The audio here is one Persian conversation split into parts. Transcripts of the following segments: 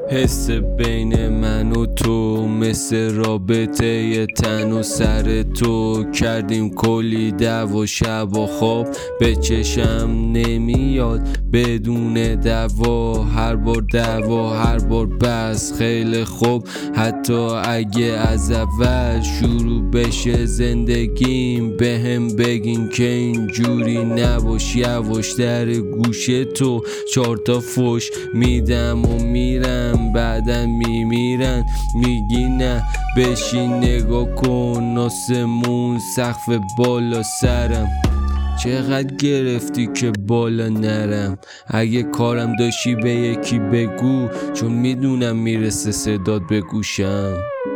حس بین من و تو مثل رابطه تن و سر تو، کردیم کلی دعوا شب و خواب به چشم نمیاد بدون دعوا، هر بار دعوا هر بار بس خیلی خوب. حتی اگه از اول شروع بشه زندگیم بهم بگین که اینجوری نباش، یواش در گوش تو 4 تا فوش میدم و میرم، بعدن میمیرن میگی نه بشین نگاه کن آسمون سقف بالا سرم. چقدر گرفتی که بالا نرم؟ اگه کارم داشتی به یکی بگو، چون میدونم میرسه صدات به گوشم.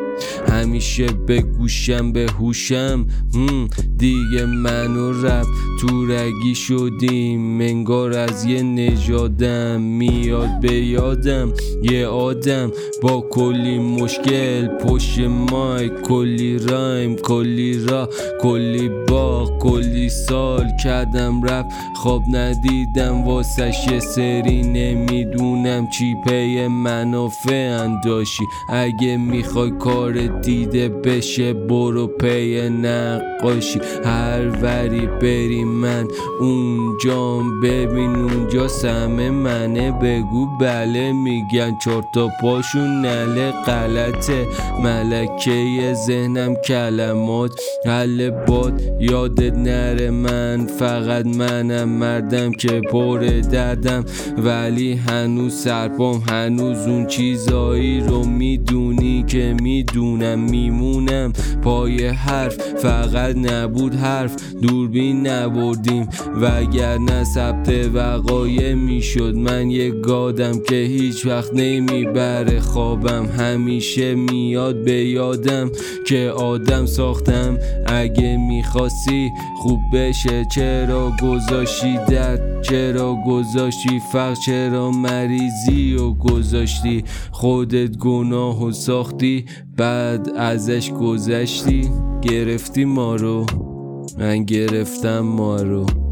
همیشه به گوشم به هوشم، دیگه من و رپ تو رگی شدیم، منگار از یه نژادم میاد به یادم یه آدم با کلی مشکل پشت مایک، کلی رایم کلی را کلی باغ کلی سال کردم رپ خواب ندیدم واسش یه سری نمیدونم چی پی منافع انداشی. اگه میخوای کار دیده بشه برو پی نقاشی، هر وری بری من اونجام ببین اونجا سهم منه، بگو بله میگن 4 تا پاشون نله، غلطه ملکه ذهنم کلمات حل باد یادت نره من فقط منم مردم که پر دردم، ولی هنوز سرپام هنوز اون چیزایی رو میدونی که میدونم میمونم پای حرف، فقط نبود حرف دوربین نبردیم وگرنه ثبت وقایع میشد. من یه گادم که هیچ وقت نمیبره خوابم، همیشه میاد به یادم که آدم ساختم. اگه میخواستی خوب بشه چرا گذاشتی درد، چرا گذاشتی فقر، چرا مریضی و گذاشتی خودت گناه و ساختی بعد ازش گذشتی. گرفتی ما رو من گرفتم ما رو.